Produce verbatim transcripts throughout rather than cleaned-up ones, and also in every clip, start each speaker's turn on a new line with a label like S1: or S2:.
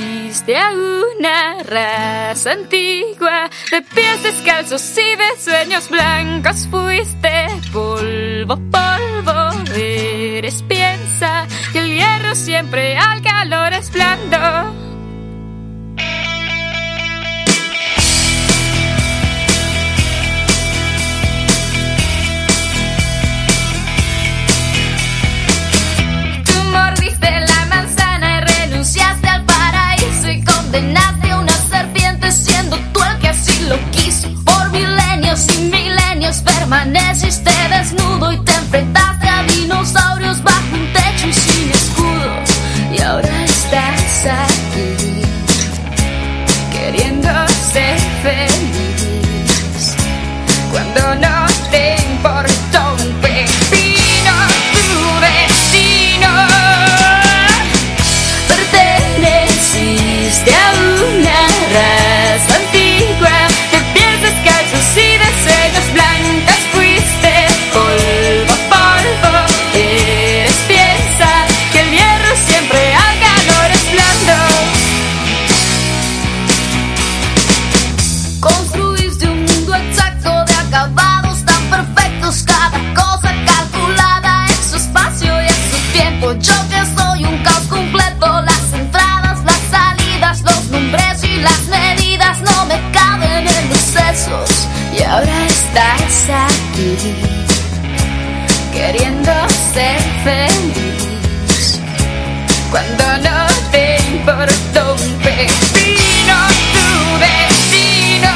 S1: perteneciste a una raza antigua, de pies descalzos y de sueños blancos. Fuiste polvo, polvo, eres piensa que el hierro siempre al calor es blando.
S2: Condenaste a una serpiente siendo tú el que así lo quiso. Por milenios y milenios permaneciste desnudo y te enfrentaste a dinosaurios bajo un techo y sin escudos. Y ahora estás aquí queriendo ser feliz cuando no te importó un pepino tu destino. Perteneciste a una raza antigua, de pies descalzos y de sueños blancos. Fuiste polvo, polvo, eres piensa que el hierro siempre al calor es blando. Construiste un mundo exacto de acabados tan perfectos, cada cosa calculada en su espacio y en su tiempo. Yo que soy un caos completo, las entradas, las salidas, los nombres y las medidas no me caben en los sesos. Y ahora estás aquí queriendo ser feliz cuando no te importó un pepino tu destino.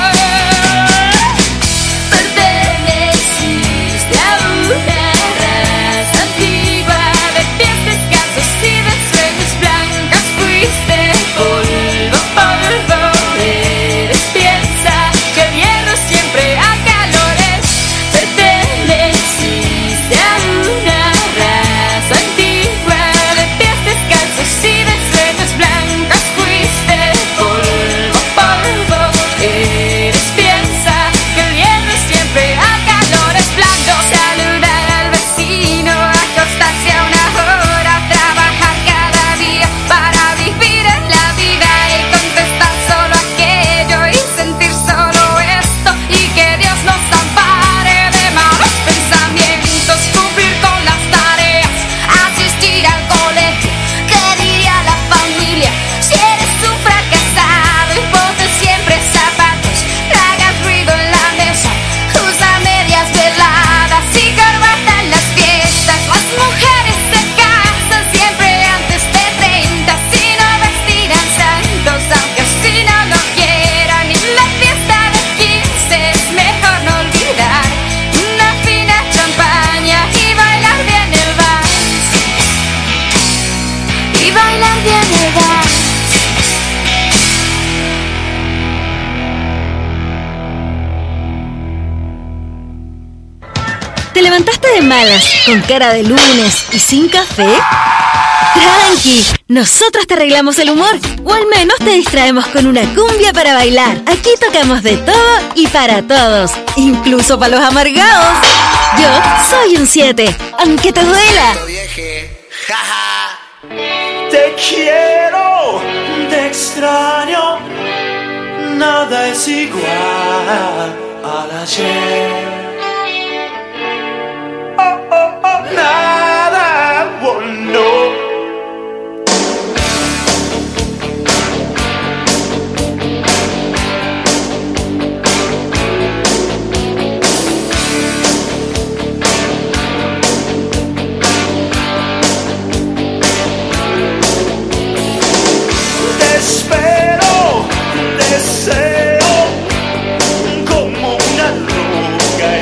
S2: Perteneciste a una raza antigua, de pies descalzos y de sueños blancos. Fuiste polvo, polvo, eres piensa que el hierro siempre a calores. Perteneciste a una raza antigua, de pies descalzos y de sueños blancos. Fuiste polvo, polvo, eres piensa que el hierro siempre a calores blando. Saludar al vecino, acostarse a una hora, trabajar cada día para vivir en la vida y contestar solo aquello y sentir solo esto y que Dios nos ampare de malos pensamientos. Cumplir con las tareas, asistir al colegio, ¿qué diría la familia? Si eres un fracasado y ponte siempre zapatos, no hagas ruido en la mesa, usa medias veladas y corbata en las fiestas. Las mujeres se casan siempre antes de treinta, si no vestirán santos aunque así no lo quieran. Y la fiesta de quince es mejor no olvidar una fina champaña y bailar bien el vals, y bailar bien el vals.
S3: ¿Te levantaste de malas, con cara de lunes y sin café? Tranqui, nosotros te arreglamos el humor, o al menos te distraemos con una cumbia para bailar. Aquí tocamos de todo y para todos, incluso para los amargados. Yo soy un siete, aunque te duela.
S4: Te quiero, te extraño, nada es igual al ayer. Oh, oh, oh, nada, oh, no. Te espero, deseo como una roca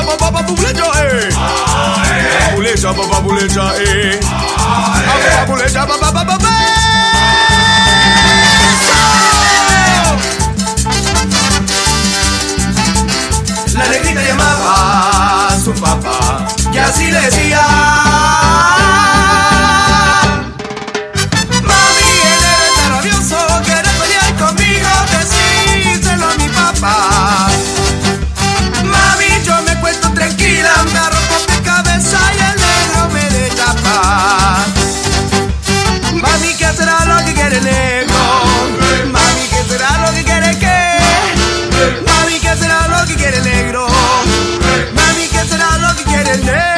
S4: papapulecha, eh. Papapulecha, papapulecha, eh. Papapulecha, papapapapá. La negrita llamaba a su papá, que así le decía: mami, el héroe está rabioso, quiere pelear conmigo, decíselo a mi papá. Mami, yo me cuento tranquila, me arrojo de cabeza y el negro me de tapa. Mami, ¿qué será lo que quiere el negro? Mami, ¿qué será lo que quiere qué? Mami, ¿qué será lo que quiere el negro? Mami, ¿qué será lo que quiere el negro?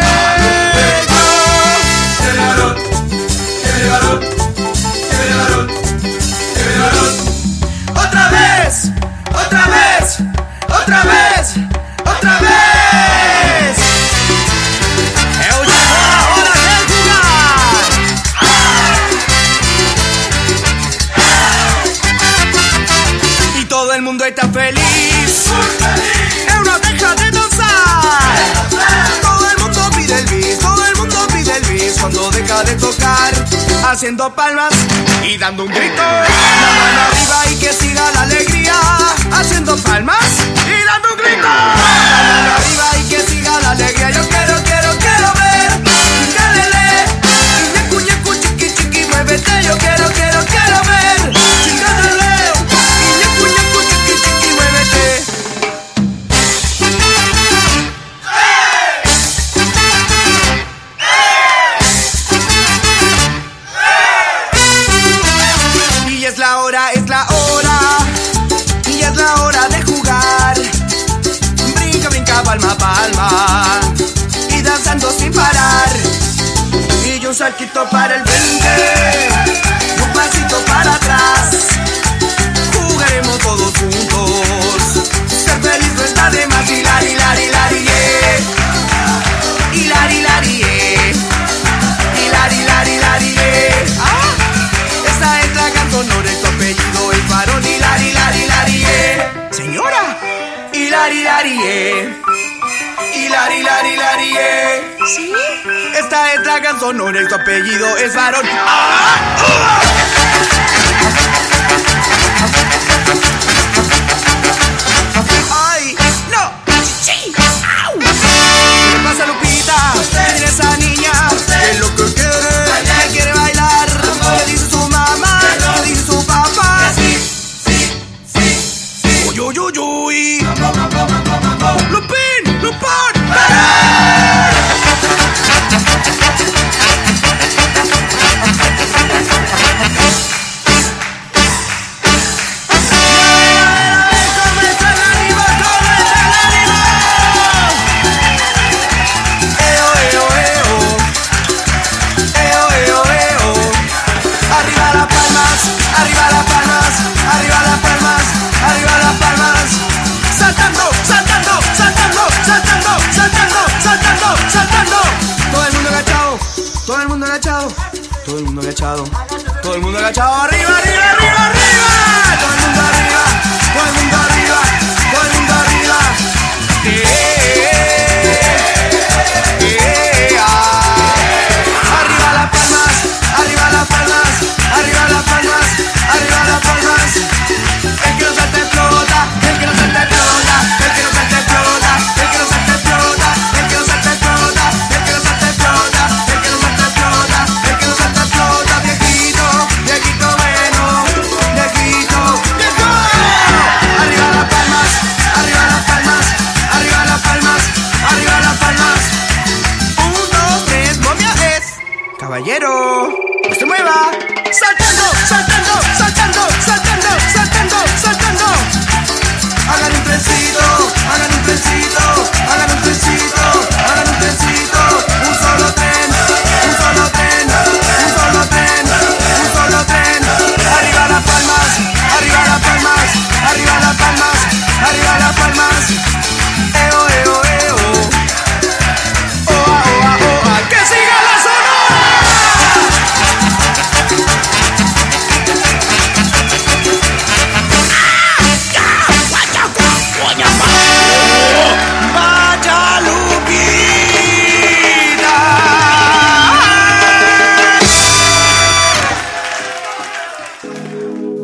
S4: Quiere varón, quiere varón, quiere varón, quiere varón. Otra vez, otra vez, otra vez, otra vez. Eu llegó la hora de jugar. Y todo el mundo está feliz. Eu no deja de danzar. Todo el mundo pide el bis, todo el mundo pide el bis. Cuando deja de tocar, haciendo palmas y dando un grito. La mano arriba y que siga la alegría. Haciendo palmas y dando un grito. La mano arriba y que siga la alegría. Yo quiero, quiero, quiero ver. Chingálele, ñecu, ñecu, chiqui, chiqui, muévete. Yo quiero, quiero, quiero ver. Chingálele, ñecu, ñecu, chiqui, chiqui, muévete. Y es la hora, es la hora. Y es la hora de jugar. Brinca, brinca, palma a palma. Y danzando sin parar. Y un saltito para el frente. Un pasito para atrás. Jugaremos todos juntos. Ser feliz no está de más. Hilar, hilar, hilar, yeah. Hilar, hilar, yeah. Hilar, hilar, hilar, yeah. Ah, esa es la cantonora, tu apellido es varón. Hilar, hilar, hilar, yeah. Señora. Hilar, hilar, yeah. Hilar, hilar, hilar, yeah. ¿Sí? Esta es la cantonora y tu apellido es varón. ¡Ah! ¡Uh! ¡Ay! ¡No! ¡Sí! ¡Au! ¿Qué le pasa, Lupita? ¿Qué tiene esa niña? ¿Qué es lo que quiere? ¿Qué quiere bailar? ¿Qué dice su mamá? ¿Qué dice su papá? Sí, sí, sí, sí. Uy, uy, uy, uy. ¡Lupín! ¡Lupón! Todo el mundo agachado, todo el mundo agachado, arriba, arriba, arriba, arriba. Todo el mundo arriba, todo el mundo arriba, todo el mundo arriba. Eh, eh, eh, ah. Arriba las palmas, arriba las palmas, arriba las palmas, arriba las palmas. El que no se te explota, el que no se te explota, el que no se te explota, el que no se te explota, el que no se te explota, el que no se te explota, el que no se te explota, el que no se te explota, viejito, viejito bueno, viejito, viejo. Arriba las palmas, arriba las palmas, arriba las palmas, arriba las palmas. Un, dos, tres, momia es caballero, no se mueva, saltando, saltando, saltando, saltando, saltando, saltando. Hagan un trencito, hagan un trencito, hagan un trencito, hagan un trencito. Un solo tren, un solo tren, un solo tren, un solo tren. Arriba las palmas, arriba las palmas, arriba las palmas, arriba las palmas. Eo, eo, eo. Oa, oa, oa. ¡Que siga la sonora!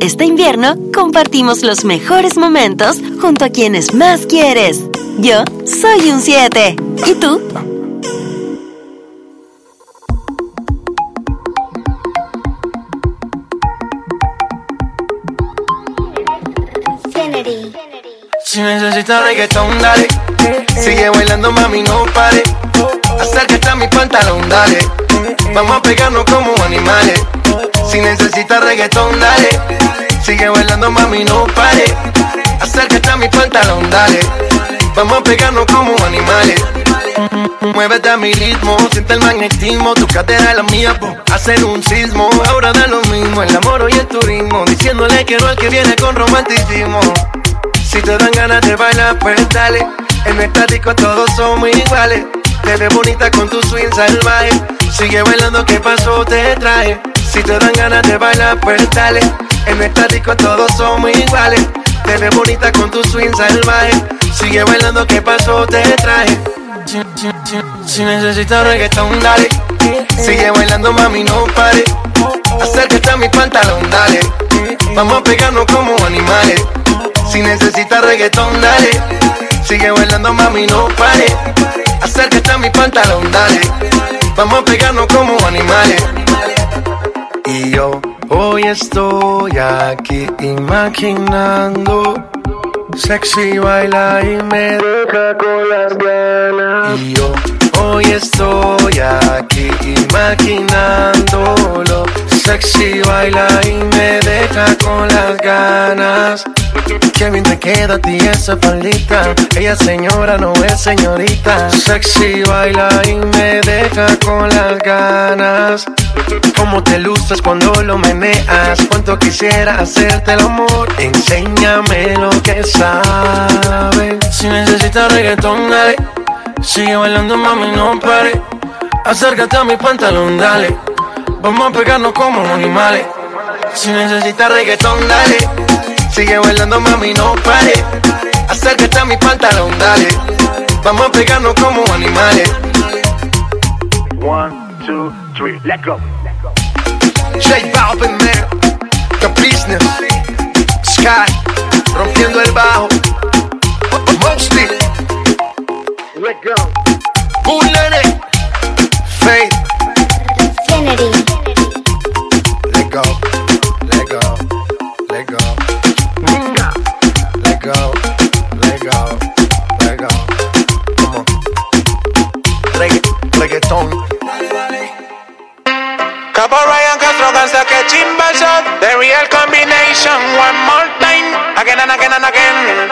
S3: Este invierno compartimos los mejores momentos junto a quienes más quieres. Yo soy un siete. ¿Y tú?
S4: Si necesitas reggaetón, dale. Sigue bailando, mami, no pare. Acércate a mi pantalón, dale. Vamos a pegarnos como animales. Si necesitas reggaetón, dale. Sigue bailando, mami, no pare. Acércate a mi pantalón, dale. Vamos a pegarnos como animales. Muévete a mi ritmo, siente el magnetismo. Tu cadera es la mía, po, hacen un sismo. Ahora da lo mismo, el amor y el turismo. Diciéndole quiero al que viene con romanticismo. Si te dan ganas de bailar, pues dale. En el estático todos somos iguales. Te ves bonita con tu swing salvaje. Sigue bailando, ¿qué pasó? Te traje. Si te dan ganas de bailar, pues dale. En el estático todos somos iguales. Te ves bonita con tu swing salvaje. Sigue bailando, ¿qué pasó? Te traje. Si, si, si, si necesitas reggaetón, dale. Sigue bailando, mami, no pare. Acércate a mi pantalón, dale. Vamos a pegarnos como animales. Si necesitas reggaetón, dale. Sigue bailando, mami, no pare. Acércate a mi pantalón, dale. Vamos a pegarnos como animales. Y yo hoy estoy aquí imaginando. Sexy baila y me deja con las ganas. Y yo hoy estoy aquí imaginándolo. Sexy baila y me deja con las ganas. Qué bien te queda a ti esa faldita. Ella señora, no es señorita. Sexy baila y me deja con las ganas. Cómo te luces cuando lo meneas. Cuánto quisiera hacerte el amor. Enséñame lo que sabes. Si necesitas reggaetón, dale. Sigue bailando, mami, no pare. Acércate a mi pantalón, dale. Vamos a pegarnos como animales. Si necesitas reggaetón, dale. Sigue bailando, mami, no pare. Acércate a mi pantalón, dale. Vamos a pegarnos como animales.
S5: One, two, three, let go.
S4: J Balvin, man. The Business. Sky. Rompiendo el bajo. Mostly.
S5: Let go.
S4: Bullet. Faith.
S2: Kennedy.
S4: Let go. Let go. Let go. Let go. Let go. Let go. Come on. Regga- reggaeton.
S6: Capo Ryan Castro cansa que chimba shot. The real combination. One more time. Again and again and again.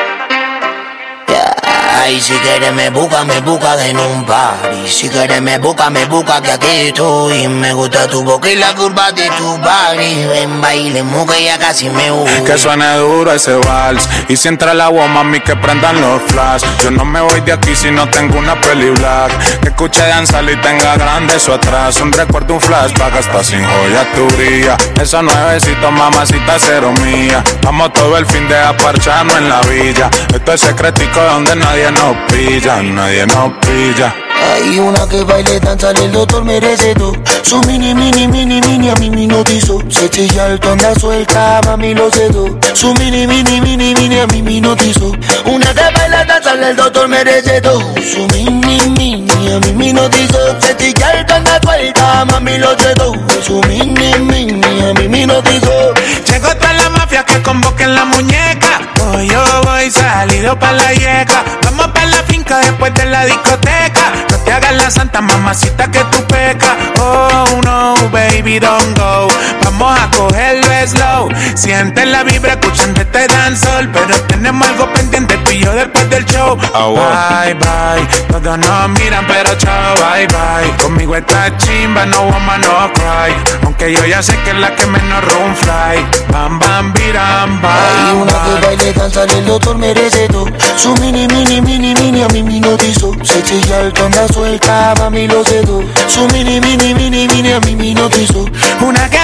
S7: Ay, si quieres me busca, me busca en un party. Si quieres me busca, me busca que aquí estoy. Me gusta tu boca y la curva de tu body. Ven, bailemos que ya casi me voy.
S8: Que suene duro ese vals. Y si entra el agua, mami, que prendan los flash. Yo no me voy de aquí si no tengo una peli black. Que escuche danzar y tenga grande eso atrás. Un recuerdo, un flashback, hasta sin joya tu brilla. Esos nuevecitos, mamacita, cero mía. Vamos todo el fin de aparcharnos en la villa. Esto es secretico donde nadie nos pilla, nadie nos pilla.
S7: Hay una que baile, danza, el doctor merece todo. Su mini, mini, mini, mini a mí me hipnotizó. Se chilla el tonda suelta, mami lo cedo. Su mini, mini, mini, mini a mí me hipnotizó. Una que baila, danza, el doctor merece todo. Su mini, mini a mí me hipnotizó. Se chilla el tonda suelta, mami lo cedo. Su mini, mini a mí me hipnotizó.
S6: Llegó toda la mafia que convoquen la muñeca. Hoy yo voy salido pa' la yeca. Vamos pa' la finca después de la discoteca. No te hagas la santa mamacita que tú pecas. Oh no, baby, don't go. Vamos a cogerlo slow. Siente la vibra escuchando este dancehall. Pero tenemos algo pendiente tú y yo después del show.
S8: Oh, wow.
S6: Bye, bye. Todos nos miran pero chao, bye, bye. Conmigo está chimba, no woman, no cry. Aunque yo ya sé que es la que menos room fly. Bam, bam, biram, bam.
S7: Hay una que baile, danza, el doctor merece todo. Su mini, mini, mini, mini a mí me hipnotizó. Se chilla el tonda suelta, mami lo cedo. Su mini, mini, mini, mini a mí me hipnotizó.
S6: Una que baila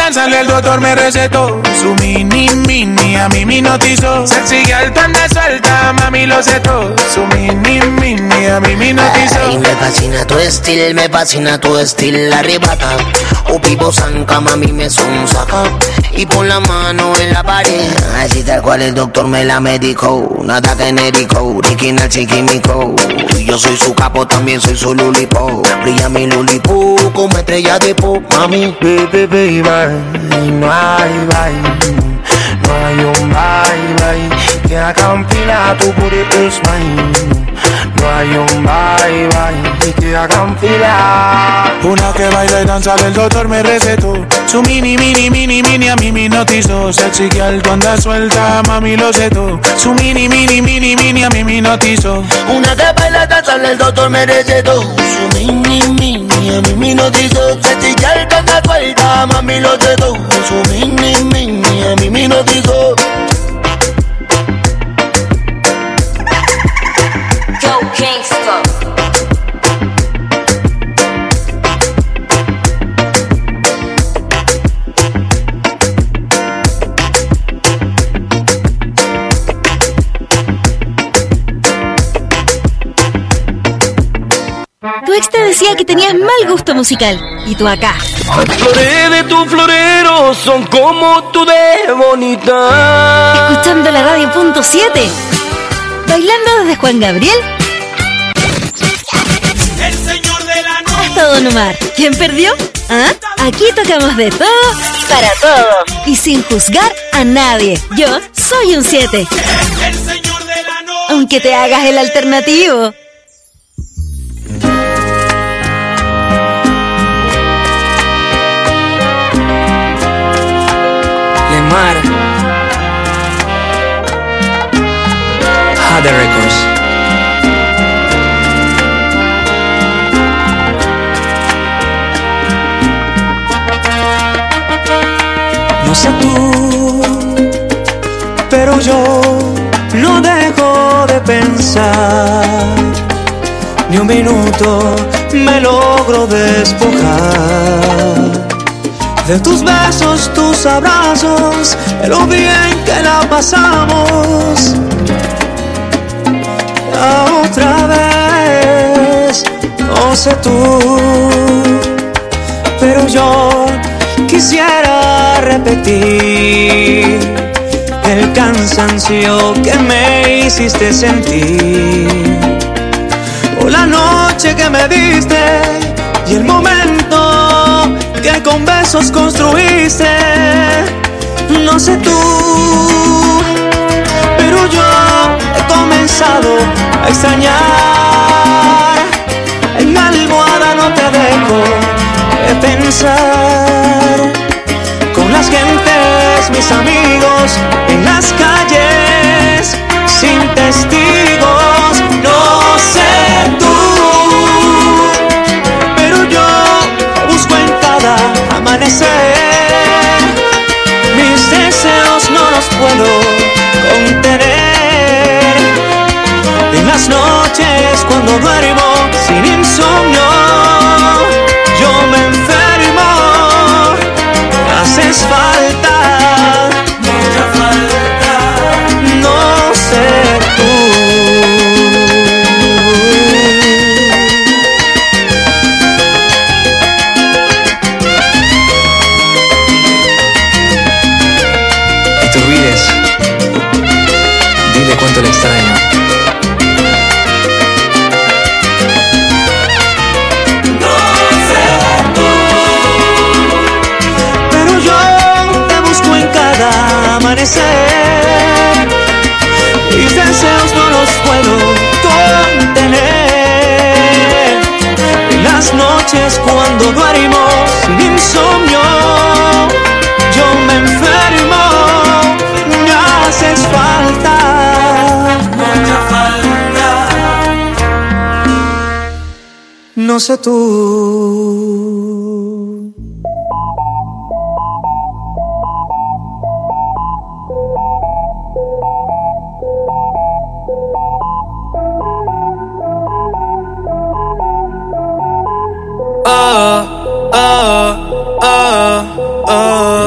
S6: danza el doctor me recetó. Su mini mini a mí me hipnotizó. Sexy girl tú andas suelta, mami lo sé todo. Su mini mini a mí me hipnotizó.
S7: Ay, me fascina tu estilo, me fascina tu estilo. Arrebata, o vivo zanca, mami me son saca. Y pon la mano en la pared. Así tal cual el doctor me la medicó. Nada genérico, original chiquimico. Yo soy su capo, también soy su lulipo. Brilla mi lulipo como estrella de pop. Mami, baby, baby, no hay bye. No hay un bye, bye. Que haga un fila, tu booty is mine. No hay un bye, bye. Que haga un fila.
S6: Una que baila y danza el doctor me recetó. Su mini, mini, mini, mini a mí me hipnotizó. Sexy girl tú andas suelta, mami lo sé todo. Su mini, mini, mini, mini a mí me hipnotizó.
S7: Una que baila y danza el doctor me recetó. Su mini, mini a mí me hipnotizó. Sexy girl tú andas suelta, mami lo sé todo. Su mini, mini a mí me hipnotizó.
S2: Yo, gangsta.
S3: Tu ex te decía que tenías mal gusto musical. Y tú acá.
S9: Las flores de tu florero son como tú de bonita.
S3: Escuchando la radio punto siete. Bailando desde Juan Gabriel
S6: El señor de la noche.
S3: hasta Don Omar. ¿Quién perdió? ¿Ah? Aquí tocamos de todo para todos. Y sin juzgar a nadie. Yo soy un siete.
S6: El señor de la noche.
S3: Aunque te hagas el alternativo.
S9: Lemar Hada Records. No sé tú, pero yo no dejo de pensar. Ni un minuto me logro despojar de tus besos, tus abrazos, de lo bien que la pasamos. La otra vez, no sé tú, pero yo quisiera repetir el cansancio que me hiciste sentir, o la noche que me diste y el momento que con besos construiste. No sé tú, pero yo he comenzado a extrañar. En mi almohada no te dejo de pensar. Con las gentes, mis amigos, en las calles, sin testigos. No sé tú, pero yo busco en cada amanecer. Mis deseos no los puedo contener. En las noches cuando duermo sin insomnio, yo me enfermo. Me haces falta, mucha falta. No sé tú. Dile cuánto le extraño. No sé tú, pero yo te busco en cada amanecer. Mis deseos no los puedo contener. En las noches cuando duermo sin insomnio, yo me enfermo. Me haces falta, mucha falta. No sé tú.
S6: Oh, oh, oh, oh.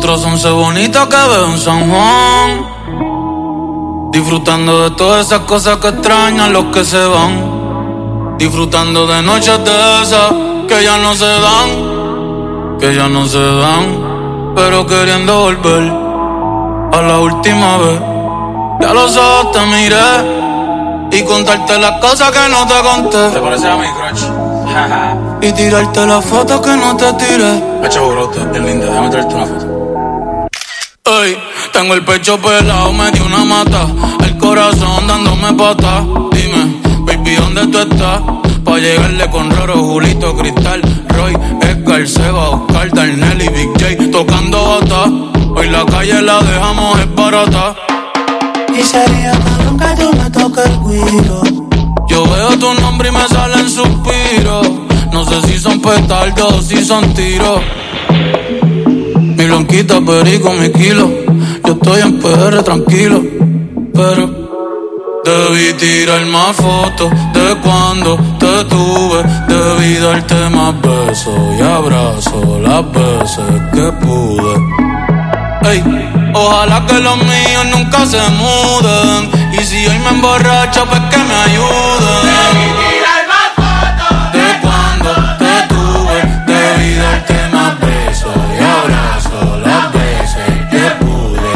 S10: otros once bonitas que veo en San Juan. Disfrutando de todas esas cosas que extrañan los que se van. Disfrutando de noches de esas que ya no se dan, que ya no se dan, pero queriendo volver a la última vez. Ya a los ojos te miré y contarte las cosas que no te conté.
S8: ¿Te parece a mi crush?
S10: Y tirarte las fotos que no te tiré.
S8: Hacha brote, es linda, déjame traerte una foto.
S10: Ey, tengo el pecho pelado, me dio una mata. El corazón dándome patas. Dime, baby, ¿dónde tú estás? Pa' llegarle con Roro, Julito, Cristal, Roy, Edgar, Seba, Oscar, Darnell y Big J tocando bata. Hoy la calle la dejamos es barata.
S9: Y sería cabrón que tú me toques el guiro.
S10: Yo veo tu nombre y me salen suspiros. No sé si son petardos o si son tiros. Mi blanquita, perico, mi kilo. Yo estoy en P R tranquilo, pero debí tirar más fotos de cuando te tuve. Debí darte más besos y abrazos las veces que pude. Ey, ojalá que los míos nunca se muden. Y si hoy me emborracho, pues que me ayuden. Debí tirar más fotos de cuando te tuve. Debí darte más besos y abrazos las veces que pude.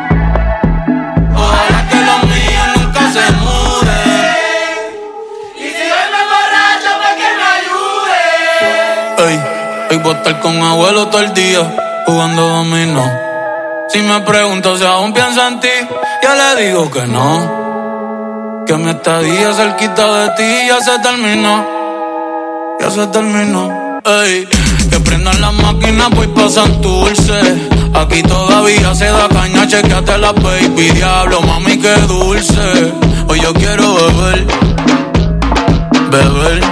S10: Ojalá que los míos nunca se muden. Y si hoy me emborracho, pues que me ayuden. Ey, hoy voy a estar con abuelo todo el día jugando dominó. Si me pregunto si aún pienso en ti, yo le digo que no. Que mi estadía cerquita de ti ya se terminó. Ya se terminó. Ey, que prendan las máquinas, voy pa' Santurce. Aquí todavía se da caña, chequeate la baby. Diablo, mami, qué dulce. Hoy yo quiero beber, beber,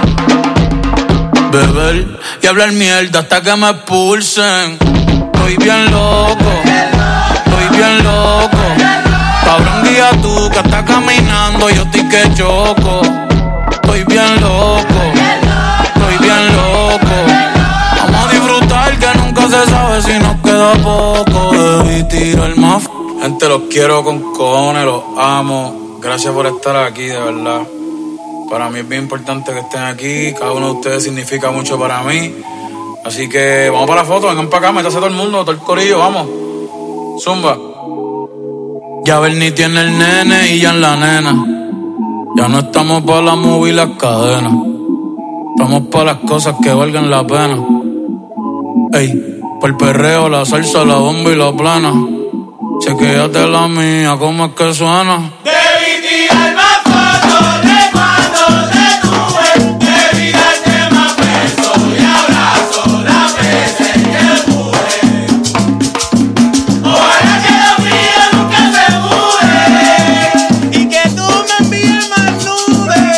S10: beber y hablar mierda hasta que me expulsen. Estoy bien loco, estoy bien loco. Cabrón, guía tú que estás caminando, yo estoy que choco. Estoy bien loco, estoy bien loco. Vamos a disfrutar que nunca se sabe si nos queda poco. Debí tirar más. Gente, los quiero con cojones, los amo. Gracias por estar aquí, de verdad. Para mí es bien importante que estén aquí. Cada uno de ustedes significa mucho para mí. Así que vamos para la foto, vengan para acá, métase todo el mundo, todo el corillo, vamos. Zumba. Ya Bernie tiene el nene y ya en la nena. Ya no estamos para la movie y las cadenas. Estamos para las cosas que valgan la pena. Ey, por el perreo, la salsa, la bomba y la plana. Chequéate la mía, ¿cómo es que suena? Debí tirar más fotos de cuando te tuve. Debí darte más besos y abrazos las veces que pude. Ojalá que los míos nunca se muden y que tú me envíes más nubes.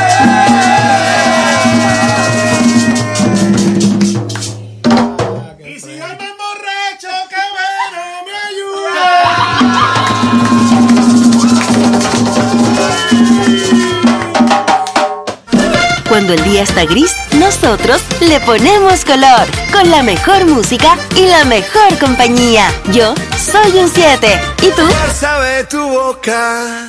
S10: Y si hoy me emborracho, qué bueno me ayuda.
S3: Cuando el día está gris, nosotros le ponemos color con la mejor música y la mejor compañía. Yo soy un siete. ¿Y tú?
S4: Ya sabe tu boca.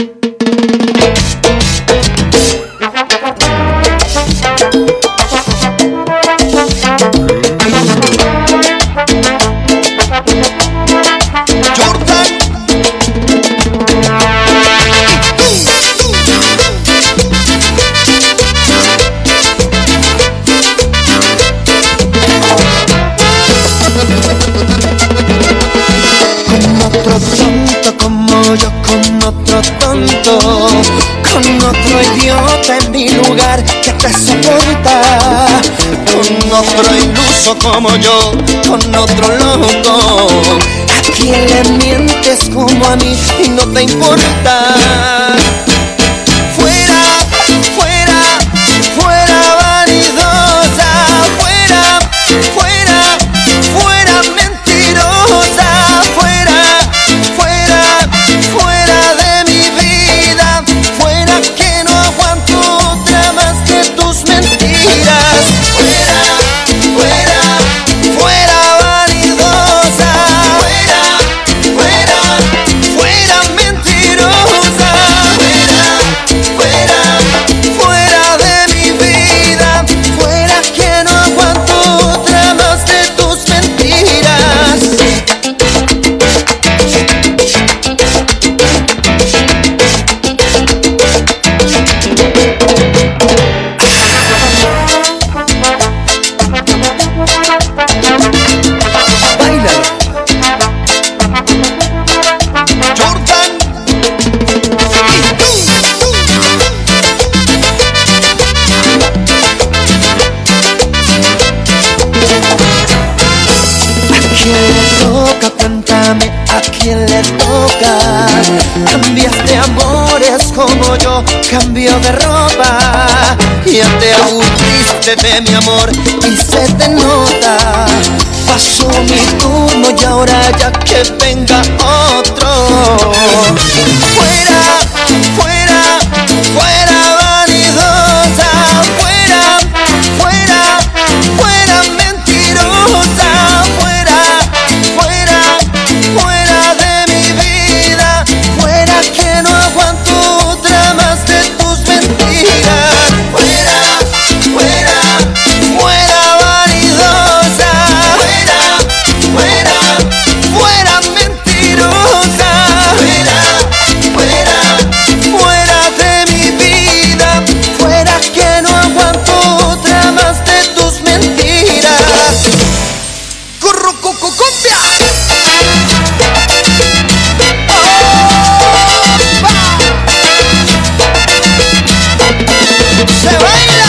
S9: Con otro idiota en mi lugar que te soporta, con otro iluso como yo, con otro loco, a quien le mientes como a mí y no te importa. Fuera, fuera, fuera vanidosa, fuera, fuera, fuera mentirosa, fuera, fuera, fuera de mi vida, fuera que no aguanto otra más que tus mentiras. Fuera, fuera, fuera vanidosa, cambiaste amores como yo cambio de ropa. Ya te aburriste de mi amor y se te nota. Pasó mi turno y ahora ya que venga otro. Fuera, fuera, fuera vanidosa. Fuera, fuera, fuera mentirosa. Fuera, fuera, fuera de mi vida. Fuera que no aguanto otra más de tus mentiras. Fuera, fuera, fuera vanidosa. Fuera, fuera, fuera mentirosa. Fuera, fuera, fuera de mi vida. Fuera que no aguanto otra más de tus mentiras. Currucucucumbia. Se baila.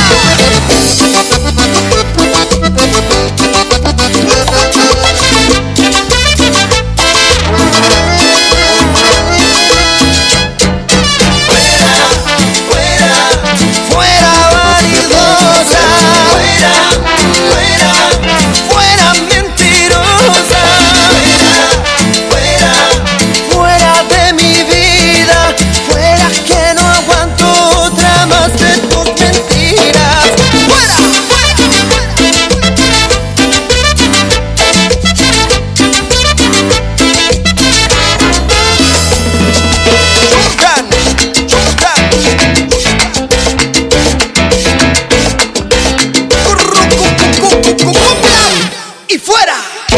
S9: Fuera, fuera vanidosa. Fuera, fuera, fuera mentirosa. Fuera, fuera, fuera de mi vida. Fuera que no aguanto otra más de tus mentiras. Fuera, Chuncan, chuncan. Currucucucucucumbia. Y fuera.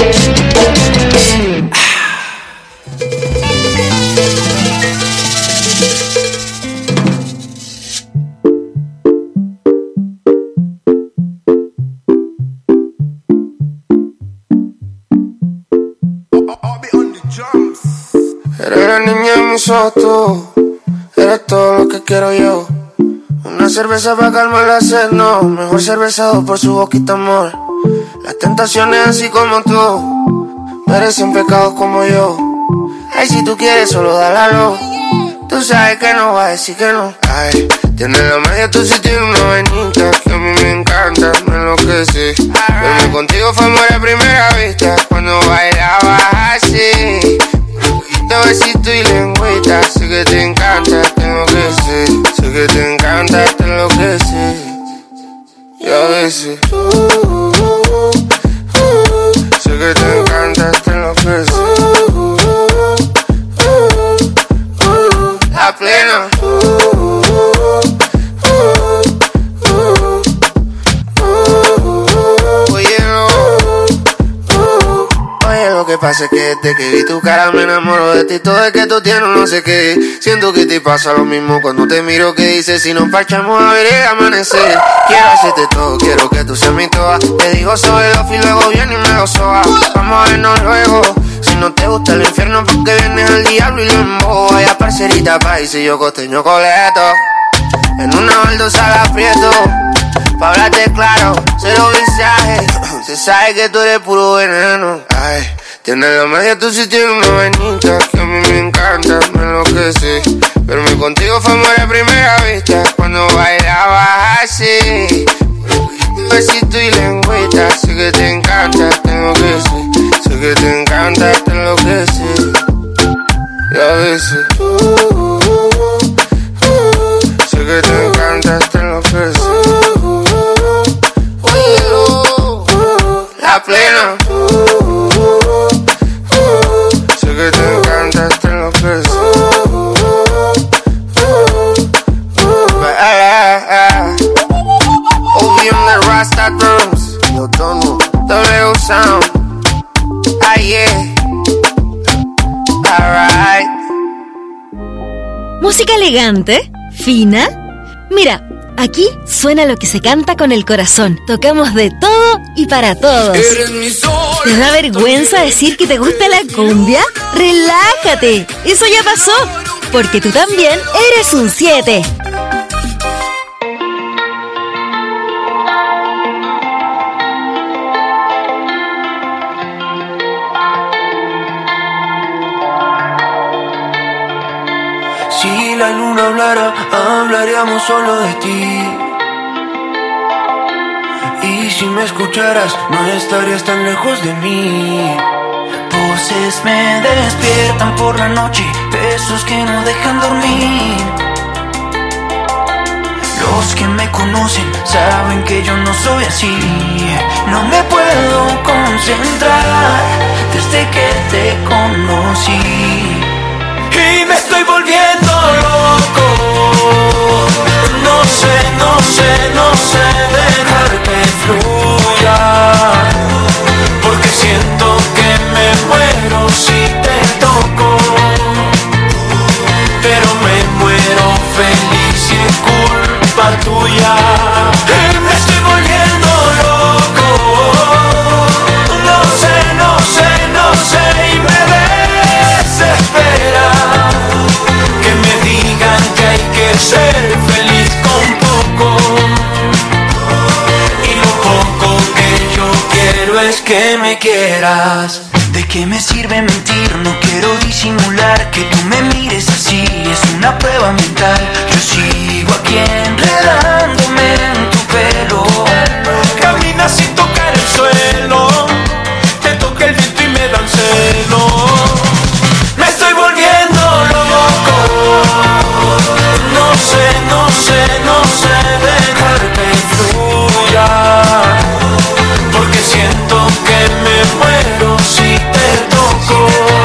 S7: Eres la niña de mis ojos, tú. Eres todo lo que quiero yo. Una cerveza para calmar la sed, no. Mejor cervezado por su boquita, amor. Las tentaciones así como tú merecen pecados como yo. Ay, si tú quieres solo dale a lo. Tú sabes que no va a decir que no. Ay, tienes la magia, tú sí tienes una vainita que a mí me encanta, me enloquece. Verme contigo fue amor a primera vista cuando bailabas así. Te besito y lengüita, sé que te encanta, tengo que ser. Sé que te encanta, te enloquece. Y a veces uh, uh, uh, uh, sé que te encanta, te enloquece. uh, uh, uh, uh, La plena uh, uh, uh, uh, uh, Oye, no. uh, Oye, lo que pasa es que desde que vi tu cara me enamoro de ti. Todo es que tú tienes no sé qué. Siento que te pasa lo mismo cuando te miro. Que dices si nos parchamos a ver el amanecer. Quiero hacerte todo, quiero que tú seas mi toa. Te digo sobre los y luego viene y me lo soba. Vamos a vernos luego. Si no te gusta el infierno porque vienes al diablo y lo embobo. Vaya parcerita país y yo costeño coleto. En una baldosa la aprieto. Pa' hablarte claro, cero visaje. Se sabe que tú eres puro veneno. Ay, tienes la magia, tú sí tienes una vainita que a mí me encanta, me enloquece. Verme contigo fue amor a primera vista cuando bailabas así. Besito y lengüita, sé que te encanta, tengo que ser. Sé que te encanta, te enloquece. Y a veces uh, uh, uh, uh, sé que te encanta, te enloquece. uh, uh, uh, uh, La plena uh, uh, uh, sé que te encanta, te enloquece. uh, uh, uh, uh, Obi on the Rasta drums. Yo tono W sound. Ah yeah. Alright.
S3: Música elegante, fina. Mira, aquí suena lo que se canta con el corazón. Tocamos de todo y para todos. ¿Te da vergüenza decir que te gusta la cumbia? ¡Relájate! Eso ya pasó, porque tú también eres un siete.
S7: Si la luna hablara, hablaríamos solo de ti. Y si me escucharas, no estarías tan lejos de mí.
S9: Voces me despiertan por la noche, besos que no dejan dormir. Los que me conocen saben que yo no soy así. No me puedo concentrar desde que te conocí. Y me estoy volviendo loco. No sé, no sé, no sé dejar que fluya, porque siento que me muero si te toco. Pero me muero feliz y es culpa tuya. Y me estoy volviendo loco. No sé, no sé, no sé y me desespera que me digan que hay que ser feliz con poco. Y lo poco que yo quiero es que me quieras. ¿De qué me sirve mentir? No quiero disimular que tú me mires así. Es una prueba mental. Yo sigo aquí enredándome en tu pelo. Caminas sin tocar el suelo. Te toca el viento y me dan celos. Me estoy volviendo loco. No sé, no sé, no sé dejar que fluya, porque siento que me muero si te toco.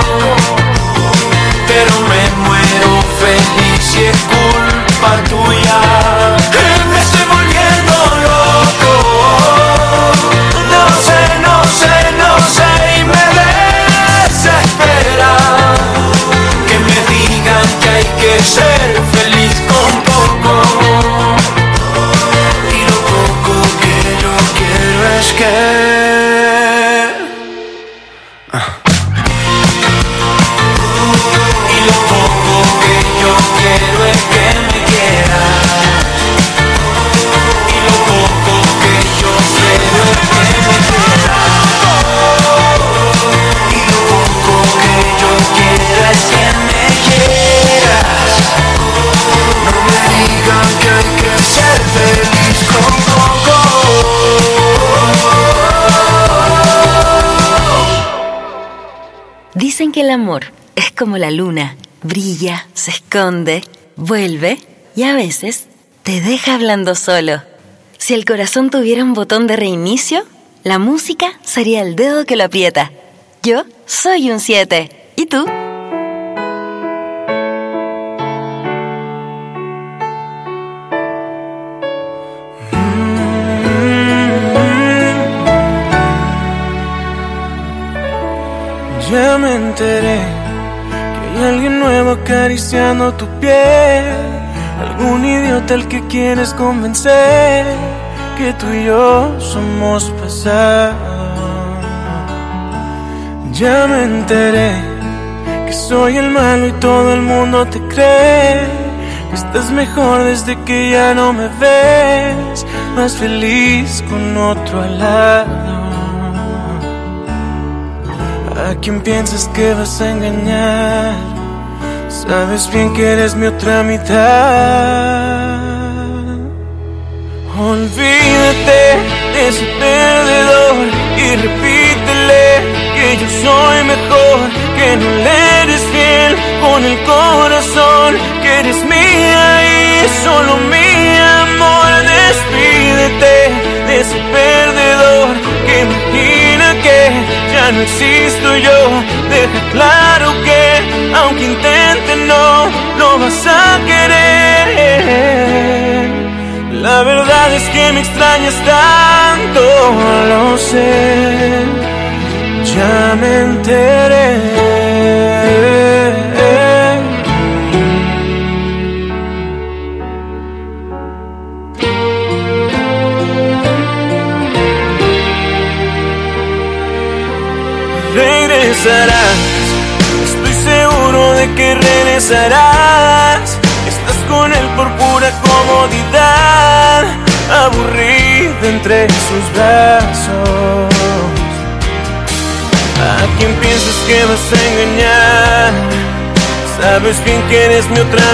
S9: Pero me muero feliz y es culpa tuya. Y me estoy volviendo loco. No sé, no sé, no sé y me desespera que me digan que hay que ser feliz con poco. Y lo poco que yo quiero es que quiero es que me quieras. Y lo poco que yo quiero es que me quieras. Y lo poco que yo quiero es que me quieras. No me digan que hay que ser feliz con poco.
S3: Dicen que el amor es como la luna. Brilla, se esconde, vuelve y a veces te deja hablando solo. Si el corazón tuviera un botón de reinicio, la música sería el dedo que lo aprieta. Yo soy un siete. ¿Y tú?
S11: Ya me enteré que hay alguien nuevo acariciando tu piel. Algún idiota al que quieres convencer que tú y yo somos pasado. Ya me enteré que soy el malo y todo el mundo te cree que estás mejor desde que ya no me ves, más feliz con otro al lado. ¿A quién piensas que vas a engañar? Sabes bien que eres mi otra mitad. Olvídate de ese perdedor y repítele que yo soy mejor, que no le eres fiel con el corazón, que eres mía y solo mi amor. Despídete de ese perdedor que imagina que ya no existo yo. Deja claro que aunque intente no, no vas a querer. La verdad es que me extrañas tanto, lo sé, ya me enteré. Regresarás, estoy seguro de que regresarás. Estás con él por pura comodidad, aburrida entre sus brazos. ¿A quién piensas que vas a engañar? Sabes bien que eres mi otra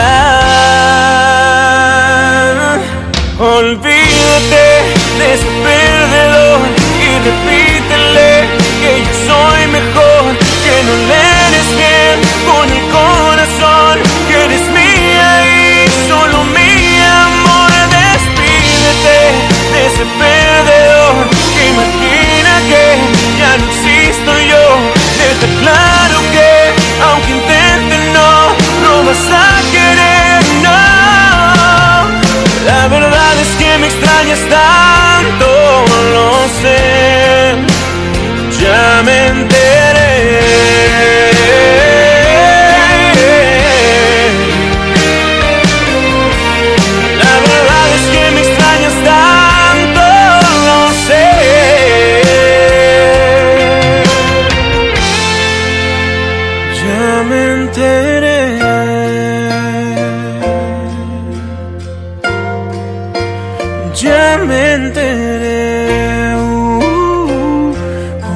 S11: mitad. Olvídate de ese perdedor y repítele que yo soy mejor, que no le eres bien con el corazón, que eres mía y solo mi amor. Despídete de ese perdedor que imagina que ya no existo yo. Deja claro que aunque intente no, no vas a querer, no. La verdad es que me extrañas tanto, lo sé, ya me enteré. La verdad es que me extrañas tanto, lo sé. Ya me enteré. Ya me enteré. Uh, uh, uh.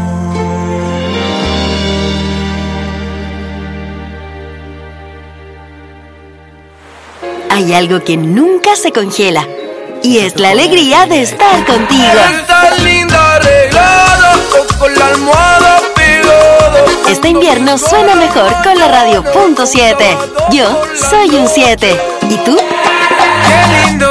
S3: Hay algo que nunca se congela y es la alegría de estar contigo.
S4: Estás linda arreglada, con la almohada pegada.
S3: Este invierno suena mejor con la radio punto siete. Yo soy un siete. ¿Y tú?
S4: ¡Qué lindo!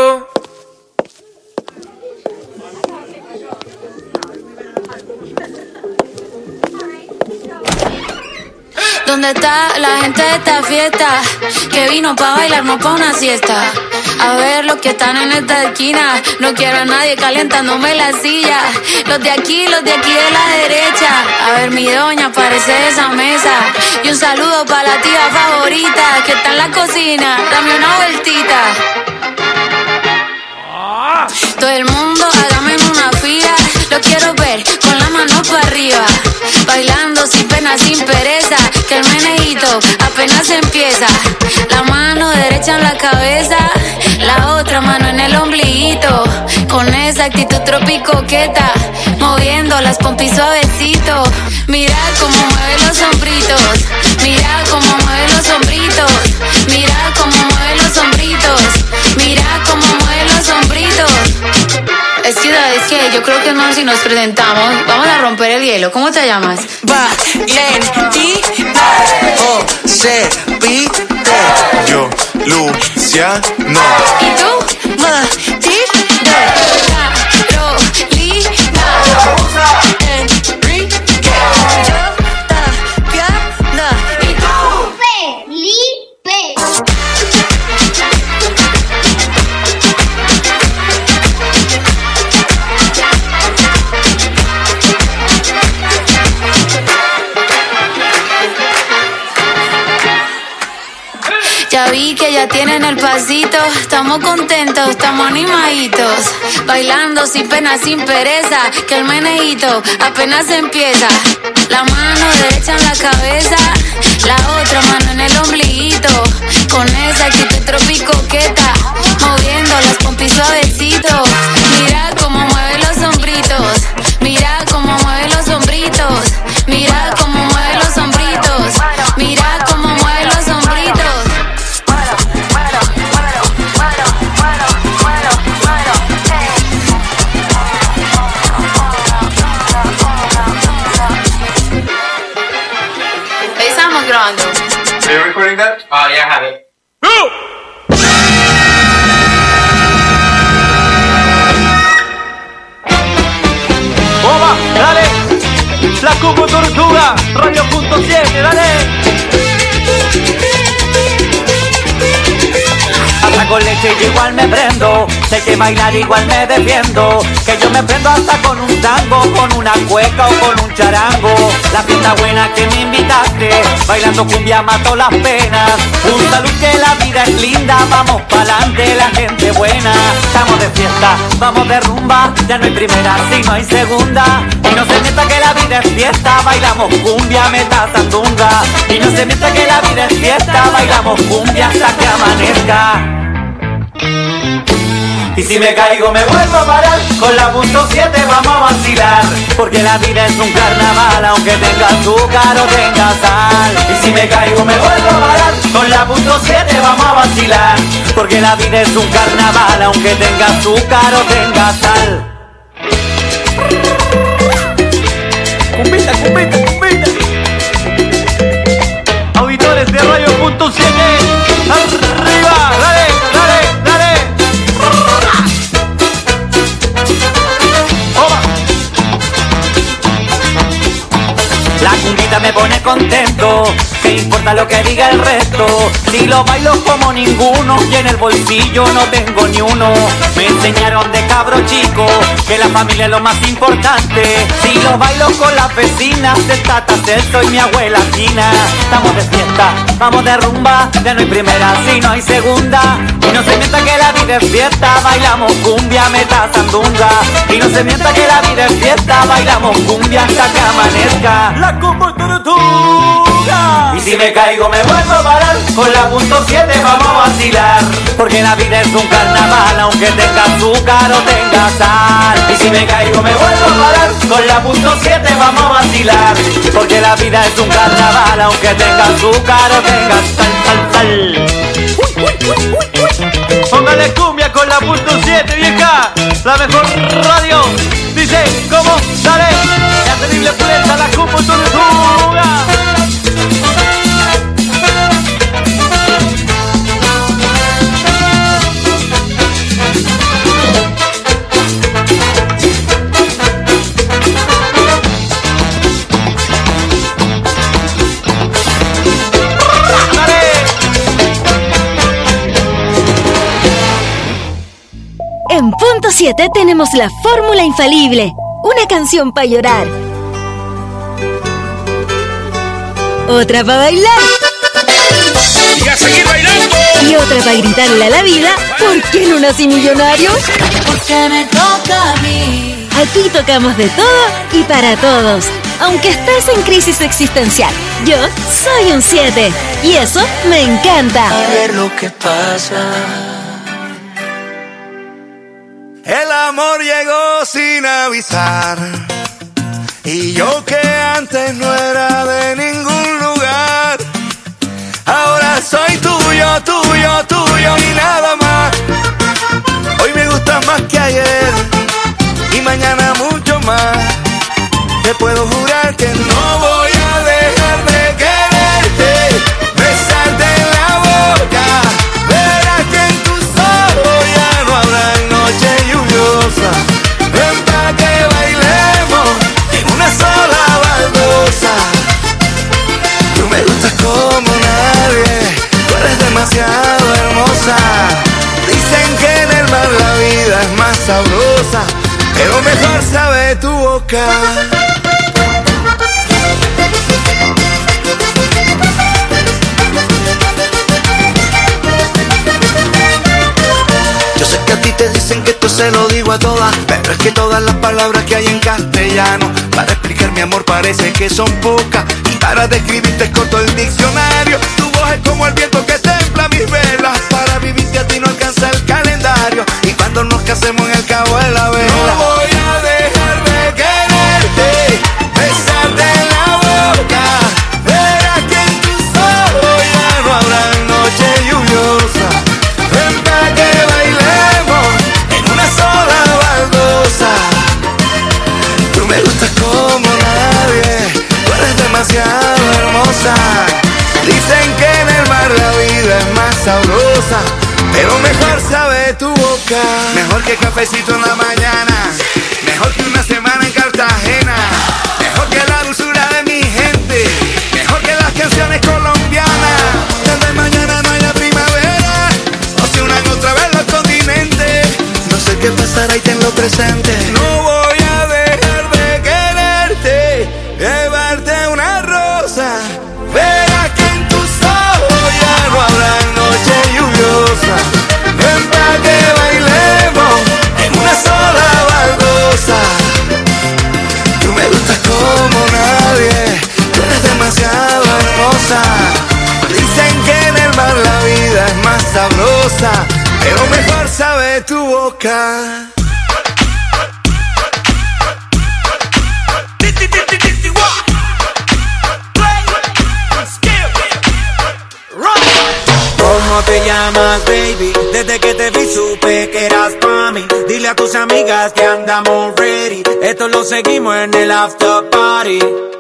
S2: ¿Dónde está la gente de esta fiesta? Que vino pa' bailar, no pa' una siesta. A ver los que están en esta esquina. No quiero a nadie calentándome la silla. Los de aquí, los de aquí de la derecha. A ver mi doña, aparece de esa mesa. Y un saludo pa' la tía favorita que está en la cocina. Dame una vueltita. Todo el mundo hágame en una fila. Lo quiero ver con la mano para arriba. Bailando sin pena, sin pereza. Que el menejito apenas empieza. La mano derecha en la cabeza, la otra mano en el ombliguito. Con esa actitud tropicoqueta, moviendo las pompis suavecito. Mira cómo mueve los hombritos. Mira cómo mueve los hombritos. Mira cómo mueve los hombritos. Mira cómo mueve los hombritos. Es que, ¿sabes qué? Yo creo que es más si nos presentamos. Vamos a romper el hielo. ¿Cómo te llamas?
S9: Valentina. O C P T.
S8: Yo, Luciano.
S2: ¿Y tú?
S9: Matilde.
S2: Carolina.
S9: Enrique. Yo, Tatiana.
S2: ¿Y tú?
S12: Felipe.
S2: Ya vi que ya tienen el pasito. Estamos contentos, estamos animaditos. Bailando sin pena, sin pereza. Que el menejito apenas empieza. La mano derecha en la cabeza, la otra mano en el ombliguito. Con esa actitud tropicoqueta, moviendo las pompis suavecito. Mira cómo mueve los hombritos. Mira cómo mueve los hombritos. Mira cómo mueve los hombritos. Mira cómo mueve los hombritos. Estamos grabando.
S13: Are you recording that? Oh, yeah, I have it.
S11: ¡Bomba! ¡Dale! La Cuco Tortuga, radio punto siete, dale. Hasta con leche yo igual me prendo, sé que bailar igual me defiendo. Que yo me prendo hasta con un tango, con una cueca o con un charango. La fiesta buena que me invitaste, bailando cumbia mato las penas. Un salud que la vida es linda, vamos pa'lante la gente buena. Estamos de fiesta, vamos de rumba, ya no hay primera, sino hay segunda. Y no se meta que la vida es fiesta, bailamos cumbia, meta sandunga. Y no se meta que la vida es fiesta, bailamos cumbia hasta que amanezca.
S14: Y si me caigo me vuelvo a parar, con la punto siete vamos a vacilar. Porque la vida es un carnaval, aunque tenga azúcar o tenga sal. Y si me caigo me vuelvo a parar, con la punto siete vamos a vacilar. Porque la vida es un carnaval, aunque tenga azúcar o tenga sal. Cumbita, cumbita, cumbita. Auditores de Radio Punto siete, arriba, dale, dale, dale. Oba. La cumbita me pone contento, ¿qué importa lo que diga el resto? Si lo bailo como ninguno y en el bolsillo no tengo ni uno. Me enseñaron de cabro chico que la familia es lo más importante. Si lo bailo con las vecinas de Tata Celso y mi abuela Gina. Estamos de fiesta, vamos de rumba, ya no hay primera si no hay segunda. Y no se mienta que la vida es fiesta, bailamos cumbia, meta sandunga. Y no se mienta que la vida es fiesta, bailamos cumbia hasta que amanezca. La Combo Tortuga. Y si me caigo me vuelvo a parar, con la punto siete vamos a vacilar. Porque la vida es un carnaval, aunque tenga azúcar o tenga sal. Y si me caigo me vuelvo a parar, con la punto siete vamos a vacilar. Porque la vida es un carnaval, aunque tenga azúcar o tenga sal, sal, sal. Uy, uy, uy, uy, uy. Póngale cumbia con la punto siete, vieja, la mejor radio. Dice, ¿cómo sale? La terrible pulenta, la Combo Tortuga.
S3: En Punto siete tenemos la fórmula infalible. Una canción para llorar. Otra para bailar.
S15: ¡Y a seguir bailando!
S3: Y otra para gritarle a la vida, ¿por qué no nací millonario?
S2: Porque me toca a mí.
S3: Aquí tocamos de todo y para todos. Aunque estés en crisis existencial, yo soy un siete. Y eso me encanta.
S9: A ver lo que pasa.
S4: El amor llegó sin avisar. Y yo que antes no era de ningún lugar, ahora soy tuyo, tuyo, tuyo y nada más. Hoy me gustas más que ayer y mañana mucho más. Te puedo jurar que no voy a dejar de quererte, besarte en la boca. Verás que en tus ojos ya no habrá noche lluviosa. Ven pa' que bailemos en una sola baldosa. Tú me gustas como nadie, tú eres demasiado hermosa. Dicen que en el mar la vida es más sabrosa, pero mejor sabe tu boca. Yo sé que a ti te dicen que esto se lo digo a todas, pero es que todas las palabras que hay en castellano para explicar mi amor parece que son pocas, y para describirte es corto el diccionario. Tu voz es como el viento que templa mis velas, para vivirte a ti no alcanza el calendario, y cuando nos casemos en el cabo de la vela no voy a dejar de quererte, besarte en la boca. Verás que en tus ojos ya no habrá noche lluviosa. Ven pa' que bailemos en una sola baldosa. Tú me gustas como nadie, tú eres demasiado hermosa. Dicen que en el mar la vida es más sabrosa, pero mejor sabe tu boca. Mejor que cafecito en la mañana, mejor que una semana en Cartagena, mejor que la dulzura de mi gente, mejor que las canciones colombianas. Desde mañana no hay la primavera, o se unan otra vez los continentes. No sé qué pasará y tenlo presente. No voy a dejar de quererte, llevarte una rosa. Verás que en tus ojos ya no habrá noche lluviosa. Ven pa' que bailemos en una sola baldosa. Tú me gustas como nadie, tú eres demasiado hermosa. Dicen que en el mar la vida es más sabrosa, pero mejor saber de tu boca.
S9: ¿Cómo te llamas, baby? Desde que te vi supe que eras pa' mí. Dile a tus amigas que andamos ready. Esto lo seguimos en el after party.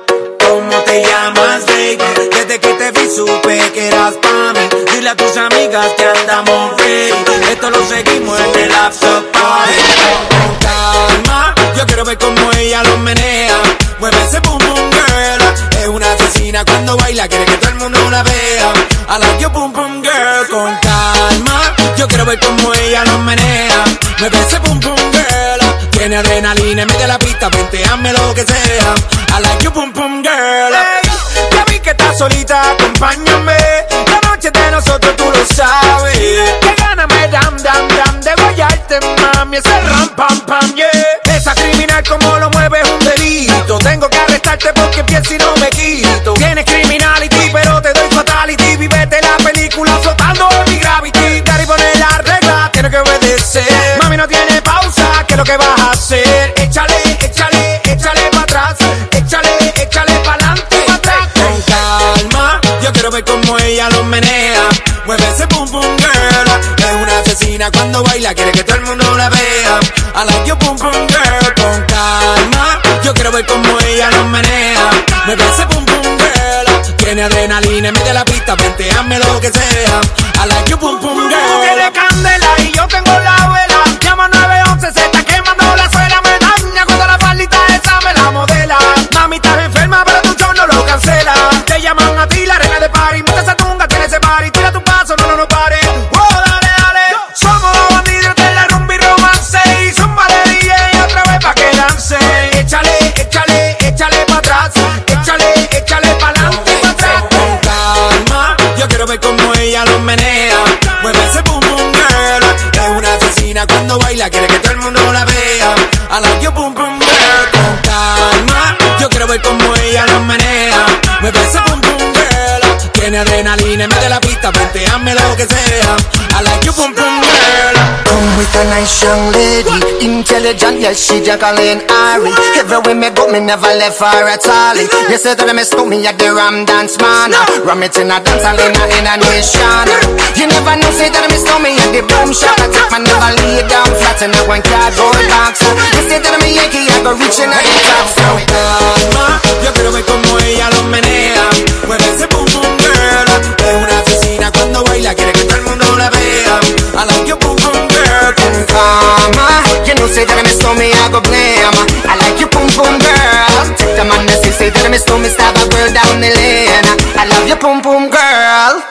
S9: ¿Cómo te llamas, baby? Desde que te vi supe que eras pa' mí. Dile a tus amigas que andamos ready. Esto lo seguimos en el after party. Con calma, yo quiero ver cómo ella lo menea. Mueve ese boom boom girl. Es una asesina cuando baila, quiere que todo el mundo la vea. I like your boom boom girl. Con calma, yo quiero ver cómo ella lo menea. Mueve ese boom boom girl. Tiene adrenalina, mete la pista, venteame lo que sea. I like your boom boom girl. Hey, ya vi que estás solita, acompáñame. La noche de nosotros tú lo sabes. Que gana me dam dam dam de guayarte, mami. Ese ram pam pam, yeah. Esa criminal como lo mueve es un delito. Tengo que arrestarte porque empiezo y no me quito. Tienes criminality, pero te doy fatality. Vívete la película flotando en mi gravity. Daddy pone la regla, tiene que obedecer. Mami no tiene pausa, ¿qué es lo que vas a hacer? Échale, échale, échale pa' atrás. Échale, échale pa'lante, pa' atrás. Con calma, yo quiero ver cómo ella lo menea. Mueve ese boom boom girl. Es una asesina cuando baila, quiere que todo el mundo la vea. I like your boom boom girl. Con calma, yo quiero ver cómo ella lo menea. Mueve ese boom boom girl. Tiene adrenalina, mete la pista, venteame lo que sea. I like your boom boom girl. Tú tienes candela y yo tengo la vela. Llama nueve once, se está quemando la suela. Me daña cuando la faldita esa me la modela. Mami, estás enferma, pero tu show no lo cancela. Te llaman a ti la reina de party. Mete esa tunga, tiene ese party. Tira tu paso, no, no, no pare. Wow, dale, dale. Somos los bandidos de la rumba y romance. Y zumba de D J otra vez pa' que lance. Échale, échale, échale pa' atrás. Échale, échale pa'lante, pa' atrás. Con calma, yo quiero ver cómo ella lo menea. Mueve ese boom boom girl. Es una asesina cuando baila, quiere que todo el mundo la vea. I like your boom boom girl. Con calma, yo quiero ver cómo ella lo menea. Mueve ese boom boom girl. Tiene adrenalina, mete la pista, venteame lo que sea. I like your boom boom girl.
S7: Come with a nice young lady, intelligent, yes, she Jacqueline Ari. Everywhere me go, me never left her at all. You say that me stole me at the Ram Dance Man. Ram it in a dance hall in a, in a nation. You never know, say that me stole me at the Boom Shop. I take my never lay down flat in a one cardboard box. You say that me Yankee, I go reaching at the top. So
S9: calma, yo quiero ver cómo ella lo menea. Mueve ese boom boom girl. Es una asesina cuando baila, quiere que todo el mundo la vea. I like your boom boom girl.
S7: Con calma, you know say that me stole me, I go blame. I like your boom boom girl. Take the man that say that me stole me, stab a girl down the lane. I love your boom boom girl.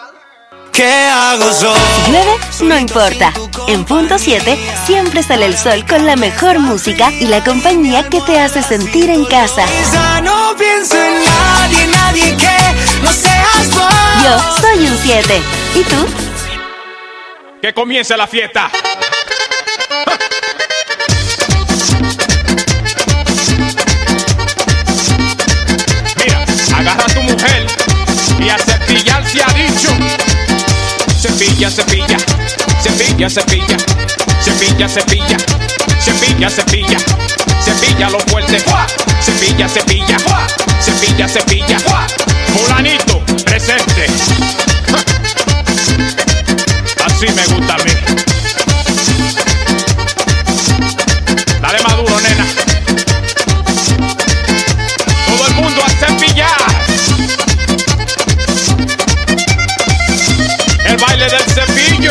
S9: ¿Qué hago yo?
S3: Si llueve, no importa. En Punto siete siempre sale el sol con la mejor música y la compañía que te hace sentir en casa.
S9: Ya no pienso en nadie, nadie que no seas vos.
S3: Yo soy un siete. ¿Y tú?
S15: Que comience la fiesta. Mira, agarra a tu mujer y a cepillar se ha dicho. Cepilla, cepilla, cepilla, cepilla, cepilla, cepilla, cepilla, cepilla, cepilla lo fuerte, cepilla, cepilla, cepilla, cepilla, fulanito, presente. Así me gusta a mí. Dale maduro, nena. Todo el mundo a cepillar. El baile del cepillo.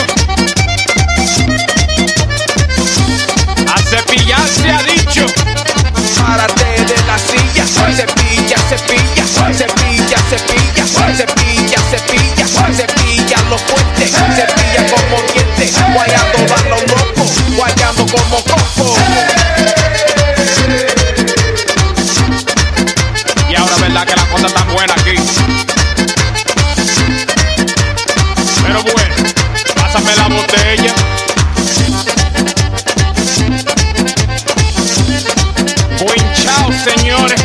S15: A cepillar se ha dicho.
S11: Párate de la silla. Cepilla, cepilla, cepilla, cepilla, cepilla, cepilla, cepilla lo fuerte. Cepilla como diente. Guayando balón loco. Guayando como coco.
S15: Y ahora verdad que la cosa está buena aquí. Pero bueno, pásame la botella. Buen chao, señores.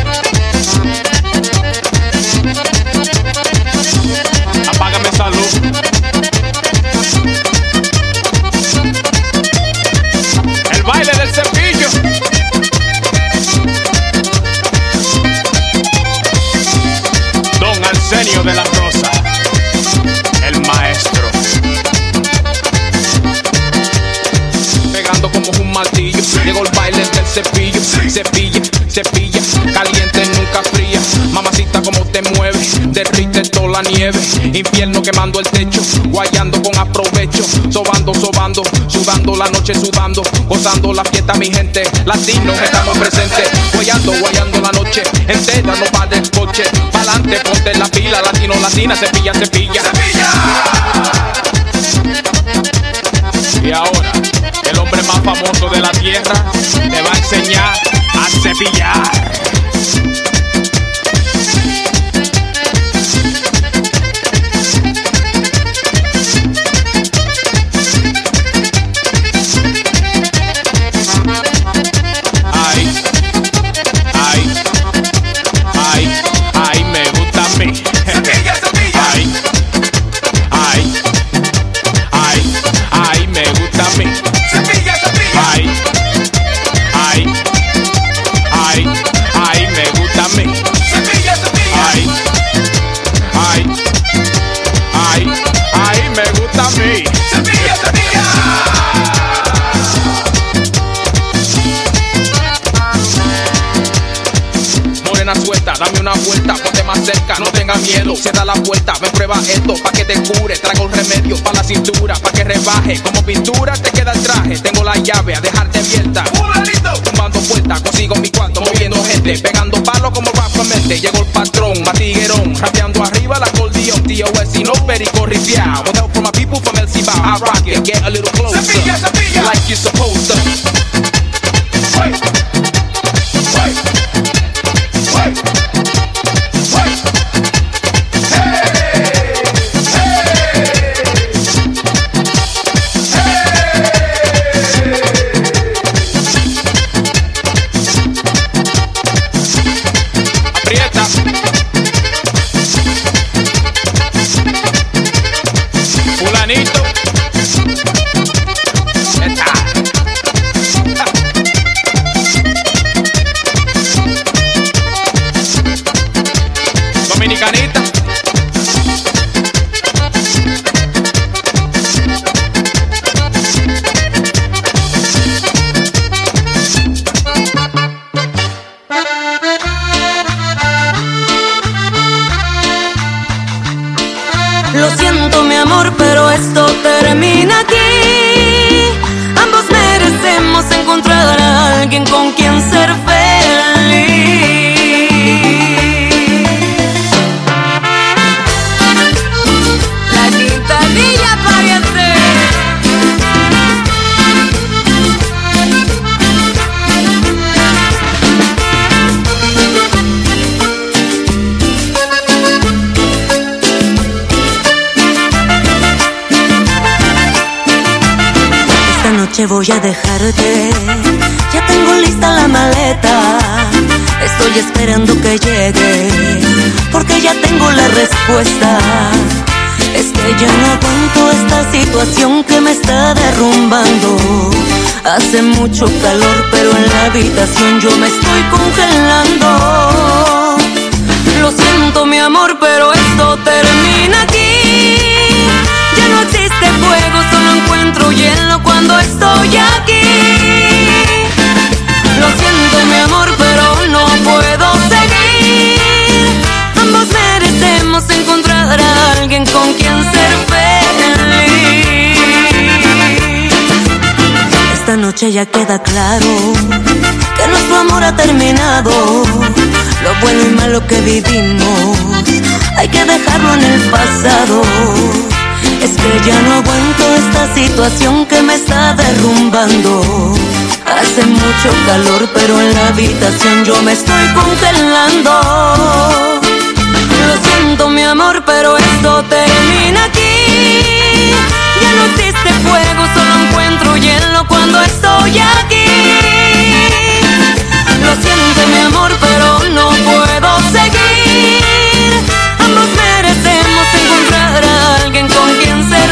S15: Apágame esa luz. martillo. Llegó el baile del cepillo. Cepilla, cepilla, caliente nunca fría. Mamacita como te mueve, derrite toda la nieve. Infierno quemando el techo, guayando con aprovecho. Sobando, sobando, sudando la noche sudando. Gozando la fiesta mi gente, latinos estamos presentes. Guayando, guayando la noche entera, no va del coche. Pa'lante, ponte la pila, latino, latina, cepilla, cepilla. Y ahora, el hombre más famoso de la tierra te va a enseñar a cepillar. Dame una vuelta, ponte más cerca, no tengas miedo. Cierra la puerta, ven prueba esto, pa' que te cure. Traigo un remedio pa' la cintura, pa' que rebaje. Como pintura te queda el traje, tengo la llave a dejarte abierta. Tumbando puertas, consigo mi cuarto, moviendo gente. Pegando palos como rápidamente, llegó el patrón, matiguerón. Rapeando arriba el acordeón, T O S y no perico ripiao. With help from my people from El Cibao, I rock it, get a little closer, Cepilla, Cepilla. Like you're supposed to. Wait. Wait. Wait. Dominicanita.
S2: Lo siento mi amor, pero esto termina aquí. Ambos merecemos encontrar a alguien con quien ser feliz. Voy a dejarte, ya tengo lista la maleta. Estoy esperando que llegue, porque ya tengo la respuesta. Es que ya no aguanto esta situación que me está derrumbando. Hace mucho calor, pero en la habitación yo me estoy congelando. Lo siento mi amor, pero esto termina aquí. Ya no existe fuego, solo encuentro hielo cuando estoy aquí. Lo siento mi amor, pero no puedo seguir. Ambos merecemos encontrar a alguien con quien ser feliz. Esta noche ya queda claro que nuestro amor ha terminado. Lo bueno y malo que vivimos hay que dejarlo en el pasado. Es que ya no aguanto esta situación que me está derrumbando. Hace mucho calor, pero en la habitación yo me estoy congelando. Lo siento mi amor, pero esto termina aquí. Ya no existe fuego, solo encuentro hielo cuando estoy aquí. Lo siento mi amor, pero no puedo seguir. Ambos merecemos encontrar a alguien con quien ser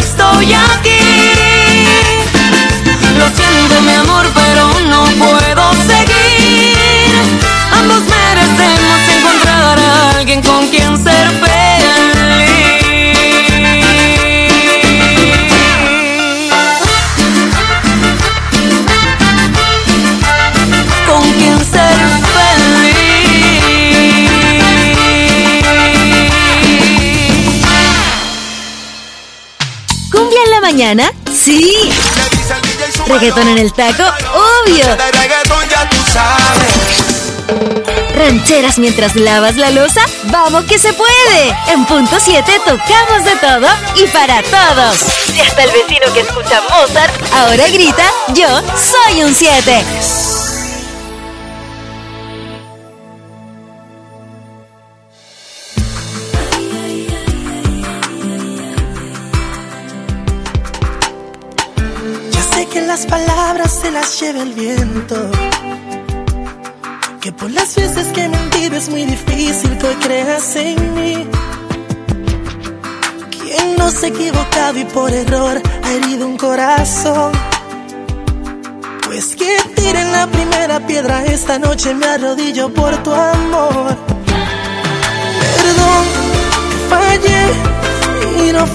S2: estoy aquí. Lo siento, mi amor, pero no puedo seguir. Ambos merecemos encontrar a alguien con quien ser feliz. Con quien ser feliz.
S3: ¿Cumbia en la mañana? ¡Sí! ¿Reggaetón en el taco? ¡Obvio! ¿Rancheras mientras lavas la loza? ¡Vamos que se puede! En Punto siete tocamos de todo y para todos. Y hasta el vecino que escucha Mozart ahora grita: yo soy un siete.
S16: Que las palabras se las lleve el viento, que por las veces que he mentido es muy difícil que hoy creas en mí. Quien no se ha equivocado y por error ha herido un corazón, pues que tiren la primera piedra. Esta noche me arrodillo por tu amor. Perdón, que fallé y no